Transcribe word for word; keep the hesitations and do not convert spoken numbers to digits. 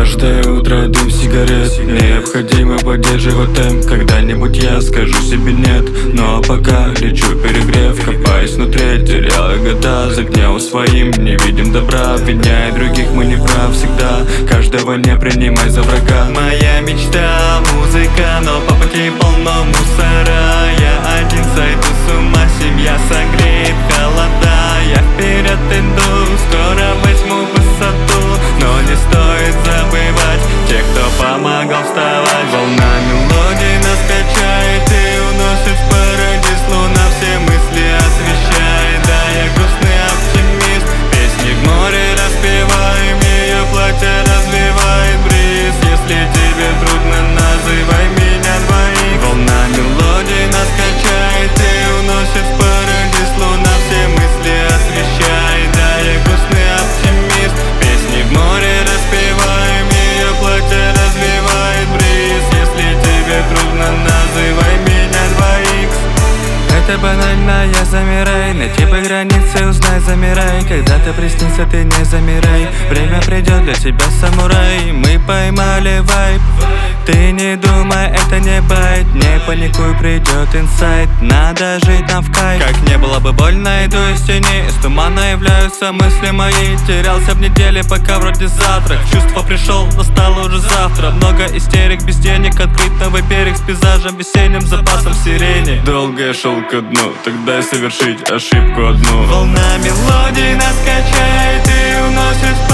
Каждое утро дым сигарет. Необходимо поддерживать темп. Когда-нибудь я скажу себе нет. Ну а пока лечу перегрев, копаюсь внутри, терял года. За гневом своим не видим добра. Обвиняя других, мы не прав всегда. Каждого не принимай за врага. Моя мечта музыка, но по пути полно мусора. Я один сойду с ума, семья согреет холода. Я вперед иду, скоро возьму высоту. Но не стоит забывать тех, кто помогал вставать. Волна мелодий нас качает и уносит в парадиз. Луна все мысли освещает. Да, я грустный оптимист. Песни в море распеваем, ее платье развивает бриз. Если тебе трудно, называй меня двоих. Волна мелодий нас качает и уносит в парадиз. Луна все мысли освещает. Да, я грустный оптимист. Песни в море распеваем, ее платье развивает бриз. Если тебе трудно, называй меня двоих. Это банально, я замирай. Найти бы границы, узнай, замирай. Когда ты приснится, ты не замирай. Время придет для тебя, самурай. Мы поймали вайб. Ты не думай, это не байт. Не паникуй, придет инсайт. Надо жить нам в кайф. Как не было бы больно, иду из тени. Из тумана являются мысли мои. Терялся в неделе, пока вроде завтрак. Чувство пришел, настало уже завтра. Много истерик, без денег, открыть новый берег с пейзажем весенним, запасом сирени. Долго я шел ко дну, тогда совершить ошибку одну. Волна мелодий нас качает и уносит